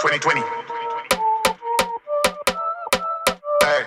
2020. Hey.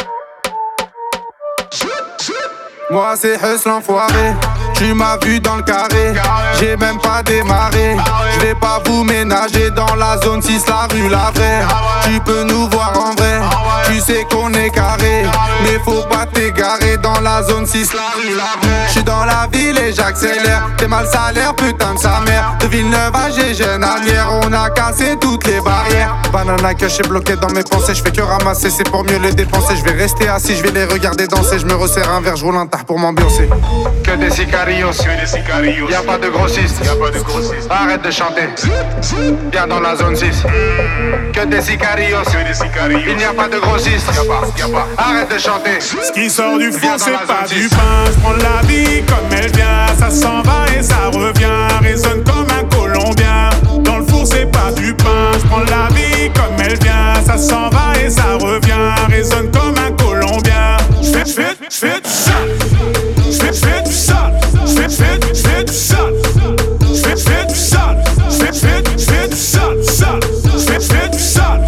Moi c'est Huss l'enfoiré, tu m'as vu dans le carré, j'ai même pas démarré. Je vais pas vous ménager dans la zone 6, la rue la vraie. Tu peux nous voir en vrai, tu sais qu'on est carré, mais faut pas t'égarer dans la zone 6, la rue la vraie. J'suis dans la ville et j'accélère, t'es mal salaire putain de sa mère. De Villeneuve à Gégène-Anière, on a cassé toutes les barrières. Banana caché bloqué dans mes pensées, j'fais que ramasser, c'est pour mieux les dépenser. Je vais rester assis, je vais les regarder danser, je me resserre un verre, je roule un tard pour m'ambiancer. Que des sicarios, y'a pas de grossistes, arrête de chanter, viens dans la zone 6. Que des sicarios, il n'y a pas de grossistes, arrête de chanter. Ce qui sort du four c'est pas du pain. J'prends la vie comme elle vient, ça s'en va et ça revient, résonne comme un Colombien. Dans le four c'est pas du pain. J'prends la vie comme elle vient, ça s'en va et ça revient, résonne comme un Colombien. J'fais du sale, j'fais du sale, j'fais du sale, j'fais du sale, j'fais du sale, j'fais du sale, j'fais du sale,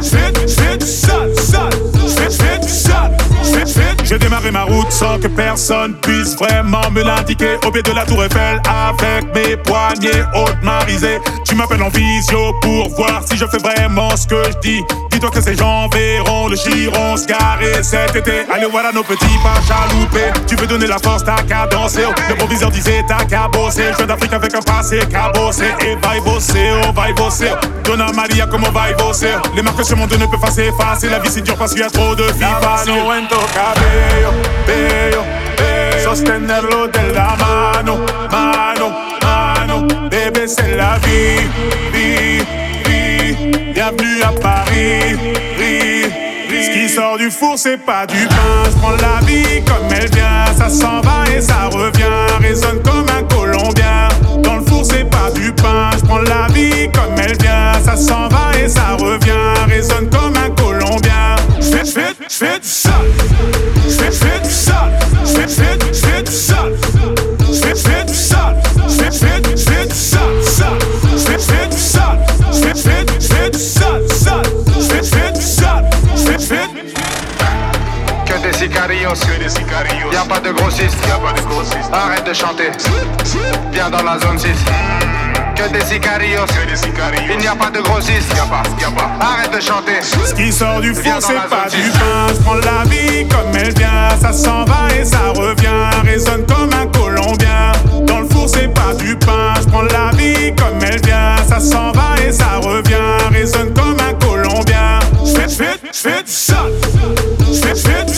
j'ai démarré ma route sans que personne puisse vraiment me l'indiquer. Au pied de la tour Eiffel avec mes poignets hautement risés. Tu m'appelles en visio pour voir si je fais vraiment ce que je dis. Dis-toi que ces gens verront le giron se garer cet été. Allez voilà nos petits pas chaloupés. Tu veux donner la force, t'as qu'à danser. Le proviseur disait t'as qu'à bosser. Je viens d'Afrique avec un passé cabossé. Et va y bosser, oh va y bosser. Donna Maria comme on va y bosser. Les marques sur mon dos ne peuvent pas s'effacer. La vie c'est dur parce qu'il y a trop de filles faciles. Bello, bello, sostenerlo de la mano, mano, mano. Bébé c'est la vie, vie, vie. Bienvenue à Paris, ce qui sort du four c'est pas du pain. J'prends la vie comme elle vient, ça s'en va et ça revient, résonne comme un Colombien. Dans le four c'est pas du pain. J'prends la vie comme elle vient, ça s'en va et ça revient, résonne comme un Colombien. J'fais du sale, j'fais du sale, j'fais du sale, j'fais du sale, j'fais du sale, j'fais du sale, j'fais du sale, j'fais du sale, que des sicarios, y'a pas de grossistes, arrête de chanter, viens dans la zone 6. Que des sicarios, il n'y a pas de grossistes, arrête de chanter. Ce qui sort du four c'est pas du pain. J'prends la vie comme elle vient, ça s'en va et ça revient, résonne comme un Colombien. Dans le four c'est pas du pain. J'prends la vie comme elle vient, ça s'en va et ça revient, résonne comme un Colombien. J'fais du sale, j'fais